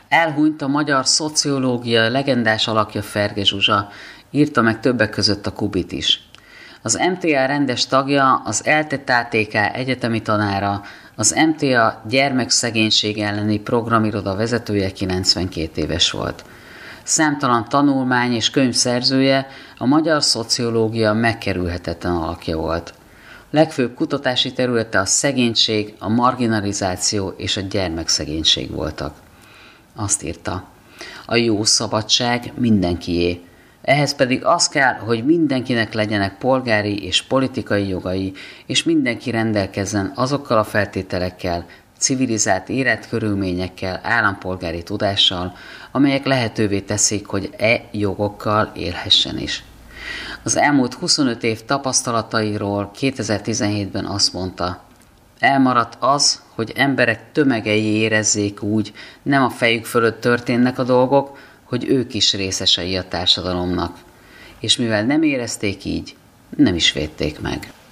Elhunyt a magyar szociológia legendás alakja Ferge Zsuzsa, írta meg többek között a Kubit is. Az MTA rendes tagja, az ELTE KTK egyetemi tanára, az MTA gyermekszegénység elleni programiroda vezetője, 92 éves volt. Számtalan tanulmány és könyv szerzője, a magyar szociológia megkerülhetetlen alakja volt. Legfőbb kutatási területe a szegénység, a marginalizáció és a gyermekszegénység voltak. Azt írta: a jó szabadság mindenkié. Ehhez pedig az kell, hogy mindenkinek legyenek polgári és politikai jogai, és mindenki rendelkezzen azokkal a feltételekkel, civilizált életkörülményekkel, állampolgári tudással, amelyek lehetővé teszik, hogy jogokkal élhessen is. Az elmúlt 25 év tapasztalatairól 2017-ben azt mondta: elmaradt az, hogy emberek tömegei érezzék úgy, nem a fejük fölött történnek a dolgok, hogy ők is részesei a társadalomnak. És mivel nem érezték így, nem is védték meg.